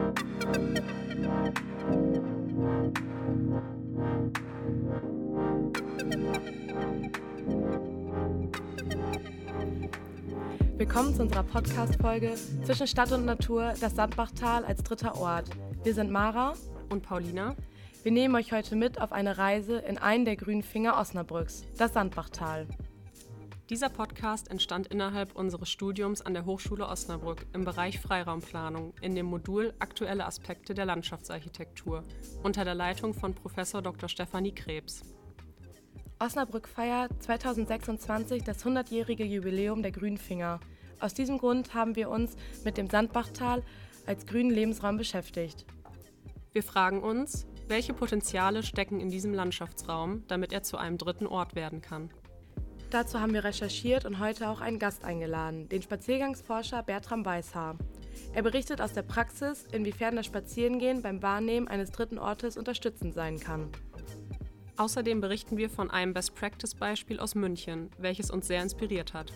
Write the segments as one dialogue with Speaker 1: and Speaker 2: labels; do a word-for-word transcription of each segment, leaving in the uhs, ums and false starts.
Speaker 1: Willkommen zu unserer Podcast-Folge Zwischen Stadt und Natur, das Sandbachtal als dritter Ort. Wir sind Mara
Speaker 2: und Paulina.
Speaker 1: Wir nehmen euch heute mit auf eine Reise in einen der grünen Finger Osnabrücks, das Sandbachtal.
Speaker 2: Dieser Podcast entstand innerhalb unseres Studiums an der Hochschule Osnabrück im Bereich Freiraumplanung in dem Modul Aktuelle Aspekte der Landschaftsarchitektur unter der Leitung von Professor Doktor Stefanie Krebs.
Speaker 1: Osnabrück feiert zweitausendsechsundzwanzig das hundertjährige Jubiläum der grünen Finger. Aus diesem Grund haben wir uns mit dem Sandbachtal als grünen Lebensraum beschäftigt.
Speaker 2: Wir fragen uns, welche Potenziale stecken in diesem Landschaftsraum, damit er zu einem dritten Ort werden kann.
Speaker 1: Dazu haben wir recherchiert und heute auch einen Gast eingeladen, den Spaziergangsforscher Bertram Weishaar. Er berichtet aus der Praxis, inwiefern das Spazierengehen beim Wahrnehmen eines dritten Ortes unterstützend sein kann.
Speaker 2: Außerdem berichten wir von einem Best-Practice-Beispiel aus München, welches uns sehr inspiriert hat.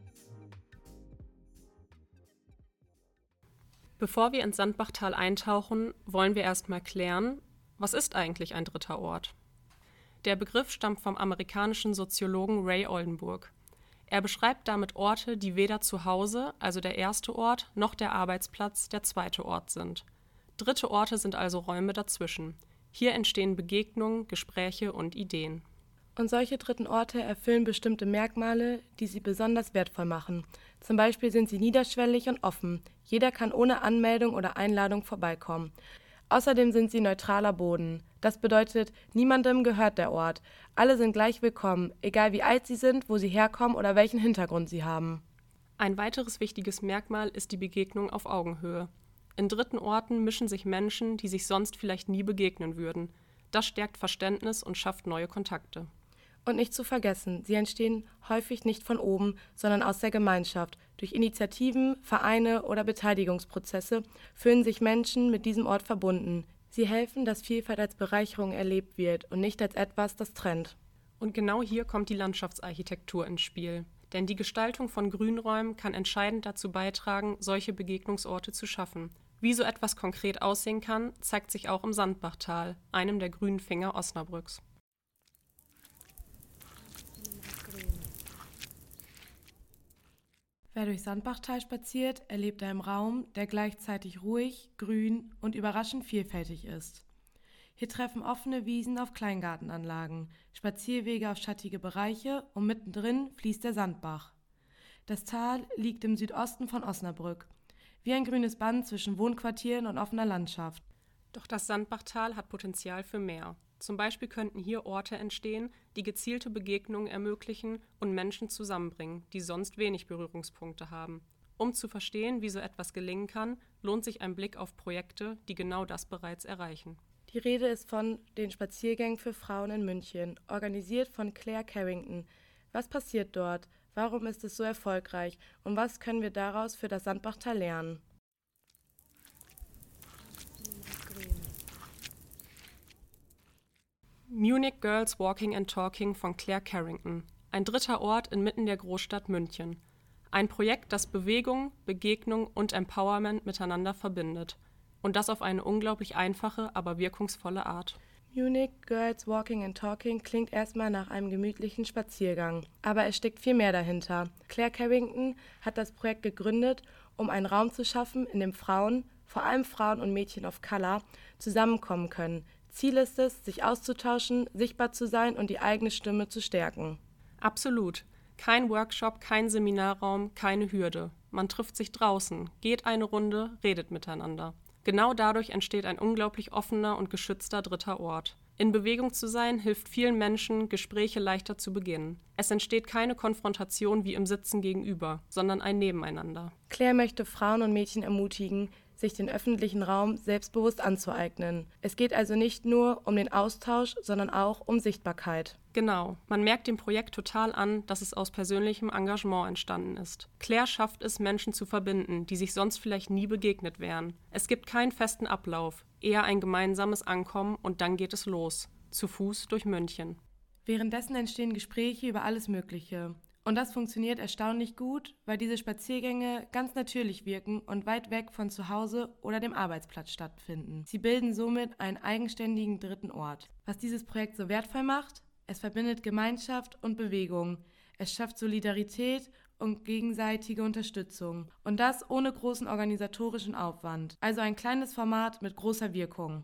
Speaker 2: Bevor wir ins Sandbachtal eintauchen, wollen wir erstmal klären, was ist eigentlich ein dritter Ort? Der Begriff stammt vom amerikanischen Soziologen Ray Oldenburg. Er beschreibt damit Orte, die weder zu Hause, also der erste Ort, noch der Arbeitsplatz, der zweite Ort sind. Dritte Orte sind also Räume dazwischen. Hier entstehen Begegnungen, Gespräche und Ideen.
Speaker 1: Und solche dritten Orte erfüllen bestimmte Merkmale, die sie besonders wertvoll machen. Zum Beispiel sind sie niederschwellig und offen. Jeder kann ohne Anmeldung oder Einladung vorbeikommen. Außerdem sind sie neutraler Boden. Das bedeutet, niemandem gehört der Ort. Alle sind gleich willkommen, egal wie alt sie sind, wo sie herkommen oder welchen Hintergrund sie haben.
Speaker 2: Ein weiteres wichtiges Merkmal ist die Begegnung auf Augenhöhe. In dritten Orten mischen sich Menschen, die sich sonst vielleicht nie begegnen würden. Das stärkt Verständnis und schafft neue Kontakte.
Speaker 1: Und nicht zu vergessen, sie entstehen häufig nicht von oben, sondern aus der Gemeinschaft. Durch Initiativen, Vereine oder Beteiligungsprozesse fühlen sich Menschen mit diesem Ort verbunden. Sie helfen, dass Vielfalt als Bereicherung erlebt wird und nicht als etwas, das trennt.
Speaker 2: Und genau hier kommt die Landschaftsarchitektur ins Spiel. Denn die Gestaltung von Grünräumen kann entscheidend dazu beitragen, solche Begegnungsorte zu schaffen. Wie so etwas konkret aussehen kann, zeigt sich auch im Sandbachtal, einem der grünen Finger Osnabrücks.
Speaker 1: Wer durch Sandbachtal spaziert, erlebt einen Raum, der gleichzeitig ruhig, grün und überraschend vielfältig ist. Hier treffen offene Wiesen auf Kleingartenanlagen, Spazierwege auf schattige Bereiche und mittendrin fließt der Sandbach. Das Tal liegt im Südosten von Osnabrück, wie ein grünes Band zwischen Wohnquartieren und offener Landschaft.
Speaker 2: Doch das Sandbachtal hat Potenzial für mehr. Zum Beispiel könnten hier Orte entstehen, die gezielte Begegnungen ermöglichen und Menschen zusammenbringen, die sonst wenig Berührungspunkte haben. Um zu verstehen, wie so etwas gelingen kann, lohnt sich ein Blick auf Projekte, die genau das bereits erreichen.
Speaker 1: Die Rede ist von den Spaziergängen für Frauen in München, organisiert von Claire Carrington. Was passiert dort? Warum ist es so erfolgreich? Und was können wir daraus für das Sandbachtal lernen?
Speaker 2: Munich Girls Walking and Talking von Claire Carrington. Ein dritter Ort inmitten der Großstadt München. Ein Projekt, das Bewegung, Begegnung und Empowerment miteinander verbindet. Und das auf eine unglaublich einfache, aber wirkungsvolle Art.
Speaker 1: Munich Girls Walking and Talking klingt erstmal nach einem gemütlichen Spaziergang. Aber es steckt viel mehr dahinter. Claire Carrington hat das Projekt gegründet, um einen Raum zu schaffen, in dem Frauen, vor allem Frauen und Mädchen of Color, zusammenkommen können. Ziel ist es, sich auszutauschen, sichtbar zu sein und die eigene Stimme zu stärken.
Speaker 2: Absolut. Kein Workshop, kein Seminarraum, keine Hürde. Man trifft sich draußen, geht eine Runde, redet miteinander. Genau dadurch entsteht ein unglaublich offener und geschützter dritter Ort. In Bewegung zu sein, hilft vielen Menschen, Gespräche leichter zu beginnen. Es entsteht keine Konfrontation wie im Sitzen gegenüber, sondern ein Nebeneinander.
Speaker 1: Claire möchte Frauen und Mädchen ermutigen, sich den öffentlichen Raum selbstbewusst anzueignen. Es geht also nicht nur um den Austausch, sondern auch um Sichtbarkeit.
Speaker 2: Genau, man merkt dem Projekt total an, dass es aus persönlichem Engagement entstanden ist. Claire schafft es, Menschen zu verbinden, die sich sonst vielleicht nie begegnet wären. Es gibt keinen festen Ablauf, eher ein gemeinsames Ankommen und dann geht es los, zu Fuß durch München.
Speaker 1: Währenddessen entstehen Gespräche über alles Mögliche. Und das funktioniert erstaunlich gut, weil diese Spaziergänge ganz natürlich wirken und weit weg von zu Hause oder dem Arbeitsplatz stattfinden. Sie bilden somit einen eigenständigen dritten Ort. Was dieses Projekt so wertvoll macht? Es verbindet Gemeinschaft und Bewegung. Es schafft Solidarität und gegenseitige Unterstützung. Und das ohne großen organisatorischen Aufwand. Also ein kleines Format mit großer Wirkung.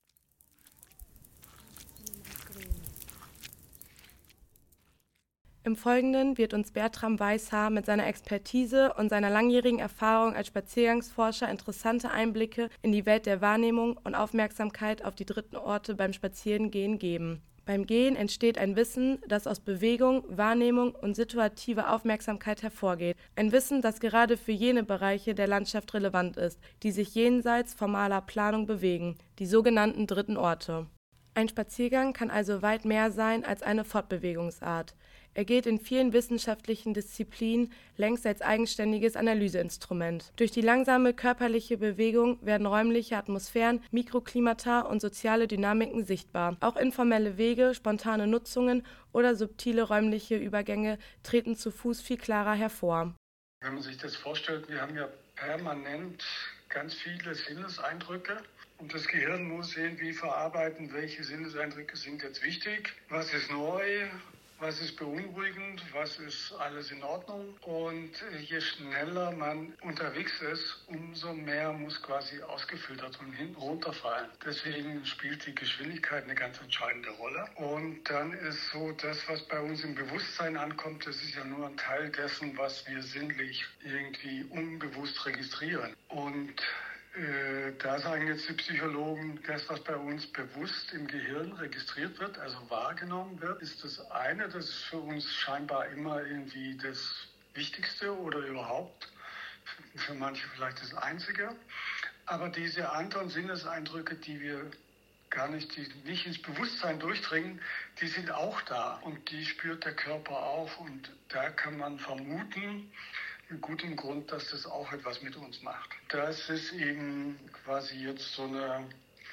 Speaker 1: Im Folgenden wird uns Bertram Weishaar mit seiner Expertise und seiner langjährigen Erfahrung als Spaziergangsforscher interessante Einblicke in die Welt der Wahrnehmung und Aufmerksamkeit auf die dritten Orte beim Spazierengehen geben. Beim Gehen entsteht ein Wissen, das aus Bewegung, Wahrnehmung und situativer Aufmerksamkeit hervorgeht. Ein Wissen, das gerade für jene Bereiche der Landschaft relevant ist, die sich jenseits formaler Planung bewegen, die sogenannten dritten Orte. Ein Spaziergang kann also weit mehr sein als eine Fortbewegungsart. Er gilt in vielen wissenschaftlichen Disziplinen längst als eigenständiges Analyseinstrument. Durch die langsame körperliche Bewegung werden räumliche Atmosphären, Mikroklimata und soziale Dynamiken sichtbar. Auch informelle Wege, spontane Nutzungen oder subtile räumliche Übergänge treten zu Fuß viel klarer hervor.
Speaker 3: Wenn man sich das vorstellt, wir haben ja permanent ganz viele Sinneseindrücke. Und das Gehirn muss irgendwie verarbeiten, welche Sinneseindrücke sind jetzt wichtig, was ist neu, was ist beunruhigend, was ist alles in Ordnung. Und je schneller man unterwegs ist, umso mehr muss quasi ausgefiltert und hinten runterfallen. Deswegen spielt die Geschwindigkeit eine ganz entscheidende Rolle. Und dann ist so, das, was bei uns im Bewusstsein ankommt, das ist ja nur ein Teil dessen, was wir sinnlich irgendwie unbewusst registrieren. Und Äh, da sagen jetzt die Psychologen, das, was bei uns bewusst im Gehirn registriert wird, also wahrgenommen wird, ist das eine, das ist für uns scheinbar immer irgendwie das Wichtigste oder überhaupt, für manche vielleicht das Einzige. Aber diese anderen Sinneseindrücke, die wir gar nicht, die nicht ins Bewusstsein durchdringen, die sind auch da und die spürt der Körper auch und da kann man vermuten, mit gutem Grund, dass das auch etwas mit uns macht. Das ist eben quasi jetzt so eine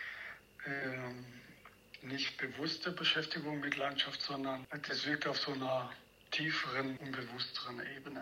Speaker 3: äh, nicht bewusste Beschäftigung mit Landschaft, sondern das wirkt auf so einer tieferen, unbewussteren Ebene.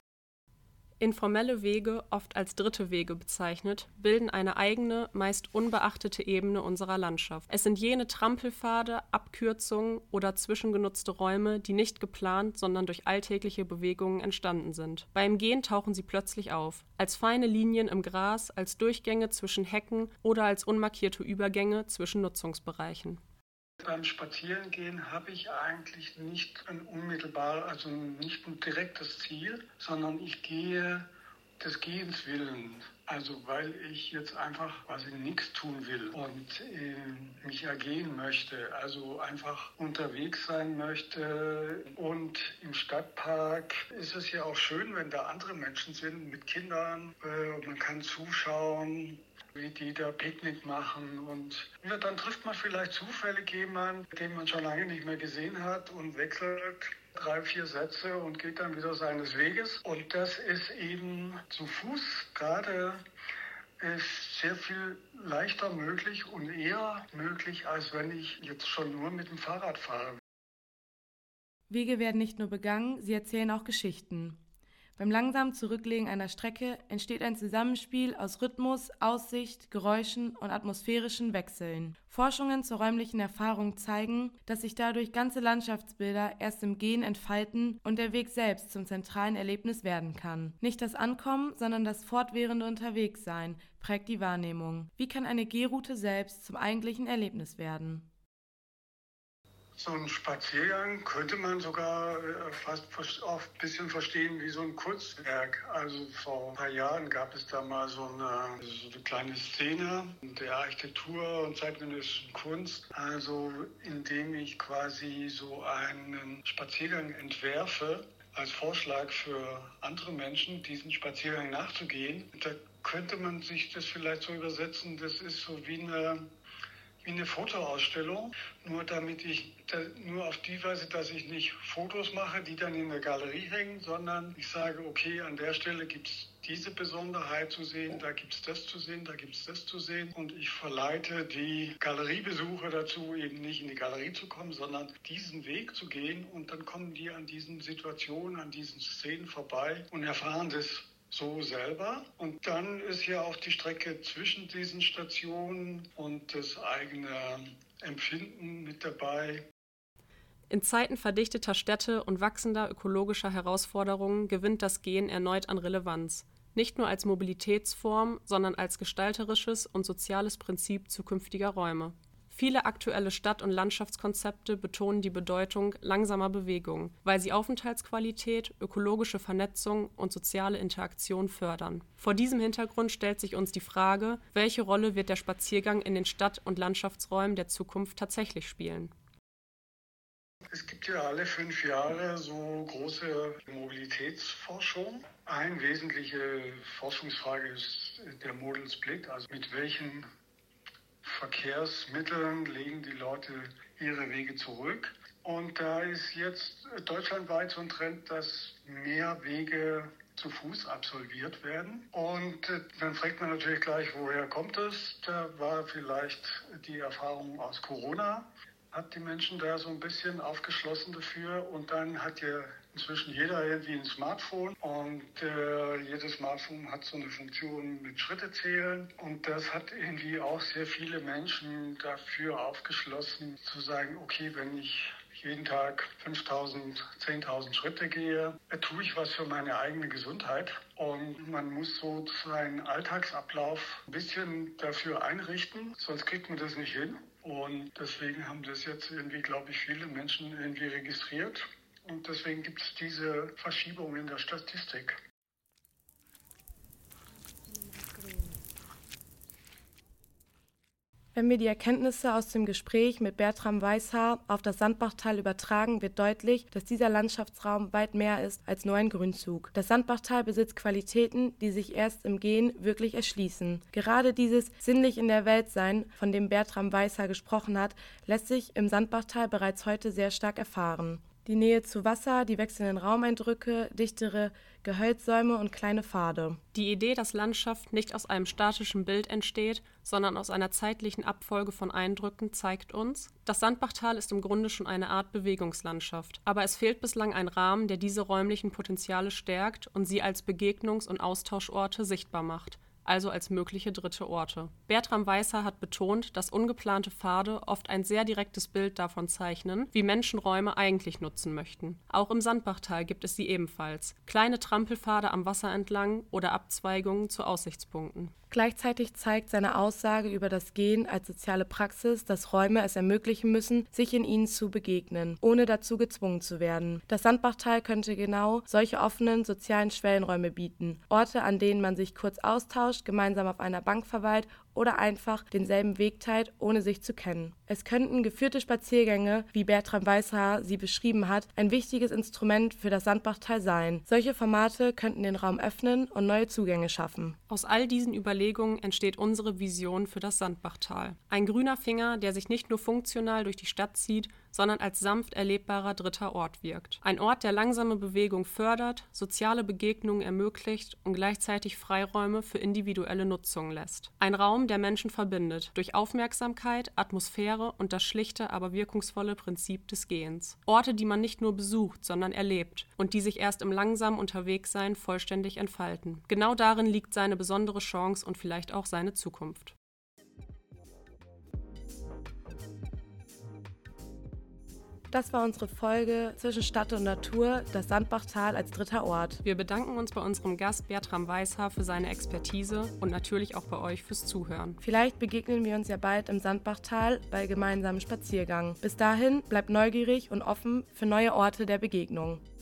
Speaker 2: Informelle Wege, oft als dritte Wege bezeichnet, bilden eine eigene, meist unbeachtete Ebene unserer Landschaft. Es sind jene Trampelpfade, Abkürzungen oder zwischengenutzte Räume, die nicht geplant, sondern durch alltägliche Bewegungen entstanden sind. Beim Gehen tauchen sie plötzlich auf, als feine Linien im Gras, als Durchgänge zwischen Hecken oder als unmarkierte Übergänge zwischen Nutzungsbereichen.
Speaker 3: Beim Spazierengehen habe ich eigentlich nicht ein unmittelbar, also nicht ein direktes Ziel, sondern ich gehe des Gehens willen. Also weil ich jetzt einfach quasi nichts tun will und äh, mich ergehen möchte, also einfach unterwegs sein möchte. Und im Stadtpark ist es ja auch schön, wenn da andere Menschen sind mit Kindern. Äh, man kann zuschauen, wie die da Picknick machen und ja, dann trifft man vielleicht zufällig jemanden, den man schon lange nicht mehr gesehen hat und wechselt drei, vier Sätze und geht dann wieder seines Weges. Und das ist eben zu Fuß gerade ist sehr viel leichter möglich und eher möglich, als wenn ich jetzt schon nur mit dem Fahrrad fahre.
Speaker 1: Wege werden nicht nur begangen, sie erzählen auch Geschichten. Beim langsamen Zurücklegen einer Strecke entsteht ein Zusammenspiel aus Rhythmus, Aussicht, Geräuschen und atmosphärischen Wechseln. Forschungen zur räumlichen Erfahrung zeigen, dass sich dadurch ganze Landschaftsbilder erst im Gehen entfalten und der Weg selbst zum zentralen Erlebnis werden kann. Nicht das Ankommen, sondern das fortwährende Unterwegssein prägt die Wahrnehmung. Wie kann eine Gehroute selbst zum eigentlichen Erlebnis werden?
Speaker 3: So ein Spaziergang könnte man sogar fast oft ein bisschen verstehen wie so ein Kunstwerk. Also vor ein paar Jahren gab es da mal so eine, so eine kleine Szene der Architektur und zeitgenössischen Kunst. Also indem ich quasi so einen Spaziergang entwerfe als Vorschlag für andere Menschen, diesen Spaziergang nachzugehen. Da könnte man sich das vielleicht so übersetzen, das ist so wie eine wie eine Fotoausstellung, nur damit ich nur auf die Weise, dass ich nicht Fotos mache, die dann in der Galerie hängen, sondern ich sage, okay, an der Stelle gibt es diese Besonderheit zu sehen, da gibt es das zu sehen, da gibt es das zu sehen. Und ich verleite die Galeriebesucher dazu, eben nicht in die Galerie zu kommen, sondern diesen Weg zu gehen. Und dann kommen die an diesen Situationen, an diesen Szenen vorbei und erfahren das so selber. Und dann ist ja auch die Strecke zwischen diesen Stationen und das eigene Empfinden mit dabei.
Speaker 2: In Zeiten verdichteter Städte und wachsender ökologischer Herausforderungen gewinnt das Gehen erneut an Relevanz. Nicht nur als Mobilitätsform, sondern als gestalterisches und soziales Prinzip zukünftiger Räume. Viele aktuelle Stadt- und Landschaftskonzepte betonen die Bedeutung langsamer Bewegung, weil sie Aufenthaltsqualität, ökologische Vernetzung und soziale Interaktion fördern. Vor diesem Hintergrund stellt sich uns die Frage, welche Rolle wird der Spaziergang in den Stadt- und Landschaftsräumen der Zukunft tatsächlich spielen?
Speaker 3: Es gibt ja alle fünf Jahre so große Mobilitätsforschung. Eine wesentliche Forschungsfrage ist der Modal Split, also mit welchen Verkehrsmitteln legen die Leute ihre Wege zurück. Und da ist jetzt deutschlandweit so ein Trend, dass mehr Wege zu Fuß absolviert werden. Und dann fragt man natürlich gleich, woher kommt es? Da war vielleicht die Erfahrung aus Corona, hat die Menschen da so ein bisschen aufgeschlossen dafür. Und dann hat ja inzwischen jeder irgendwie ein Smartphone und äh, jedes Smartphone hat so eine Funktion mit Schritte zählen. Und das hat irgendwie auch sehr viele Menschen dafür aufgeschlossen, zu sagen, okay, wenn ich jeden Tag fünftausend, zehntausend Schritte gehe, tue ich was für meine eigene Gesundheit. Und man muss so seinen Alltagsablauf ein bisschen dafür einrichten, sonst kriegt man das nicht hin. Und deswegen haben das jetzt irgendwie, glaube ich, viele Menschen irgendwie registriert. Und deswegen gibt es diese Verschiebung in der Statistik.
Speaker 1: Wenn wir die Erkenntnisse aus dem Gespräch mit Bertram Weishaar auf das Sandbachtal übertragen, wird deutlich, dass dieser Landschaftsraum weit mehr ist als nur ein Grünzug. Das Sandbachtal besitzt Qualitäten, die sich erst im Gehen wirklich erschließen. Gerade dieses sinnlich in der Welt sein, von dem Bertram Weishaar gesprochen hat, lässt sich im Sandbachtal bereits heute sehr stark erfahren. Die Nähe zu Wasser, die wechselnden Raumeindrücke, dichtere Gehölzsäume und kleine Pfade.
Speaker 2: Die Idee, dass Landschaft nicht aus einem statischen Bild entsteht, sondern aus einer zeitlichen Abfolge von Eindrücken, zeigt uns, das Sandbachtal ist im Grunde schon eine Art Bewegungslandschaft. Aber es fehlt bislang ein Rahmen, der diese räumlichen Potenziale stärkt und sie als Begegnungs- und Austauschorte sichtbar macht. Also als mögliche dritte Orte. Bertram Weishaar hat betont, dass ungeplante Pfade oft ein sehr direktes Bild davon zeichnen, wie Menschen Räume eigentlich nutzen möchten. Auch im Sandbachtal gibt es sie ebenfalls. Kleine Trampelpfade am Wasser entlang oder Abzweigungen zu Aussichtspunkten.
Speaker 1: Gleichzeitig zeigt seine Aussage über das Gehen als soziale Praxis, dass Räume es ermöglichen müssen, sich in ihnen zu begegnen, ohne dazu gezwungen zu werden. Das Sandbachtal könnte genau solche offenen sozialen Schwellenräume bieten. Orte, an denen man sich kurz austauscht, gemeinsam auf einer Bank verweilt oder einfach denselben Weg teilt, ohne sich zu kennen. Es könnten geführte Spaziergänge, wie Bertram Weishaar sie beschrieben hat, ein wichtiges Instrument für das Sandbachtal sein. Solche Formate könnten den Raum öffnen und neue Zugänge schaffen.
Speaker 2: Aus all diesen Überlegungen entsteht unsere Vision für das Sandbachtal. Ein grüner Finger, der sich nicht nur funktional durch die Stadt zieht, sondern als sanft erlebbarer dritter Ort wirkt. Ein Ort, der langsame Bewegung fördert, soziale Begegnungen ermöglicht und gleichzeitig Freiräume für individuelle Nutzung lässt. Ein Raum, der Menschen verbindet, durch Aufmerksamkeit, Atmosphäre und das schlichte, aber wirkungsvolle Prinzip des Gehens. Orte, die man nicht nur besucht, sondern erlebt und die sich erst im langsamen Unterwegssein vollständig entfalten. Genau darin liegt seine besondere Chance und vielleicht auch seine Zukunft.
Speaker 1: Das war unsere Folge zwischen Stadt und Natur, das Sandbachtal als dritter Ort.
Speaker 2: Wir bedanken uns bei unserem Gast Bertram Weishaar für seine Expertise und natürlich auch bei euch fürs Zuhören.
Speaker 1: Vielleicht begegnen wir uns ja bald im Sandbachtal bei gemeinsamen Spaziergang. Bis dahin bleibt neugierig und offen für neue Orte der Begegnung.